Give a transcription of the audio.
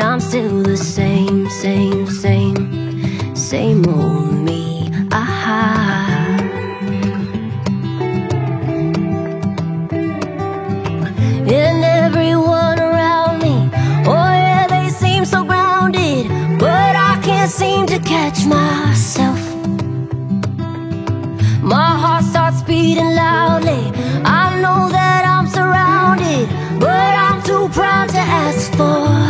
I'm still the same, same old me. And everyone around me, oh yeah, they seem so grounded, but I can't seem to catch myself. My heart starts beating loudly. I know that I'm surrounded, but I'm too proud to ask for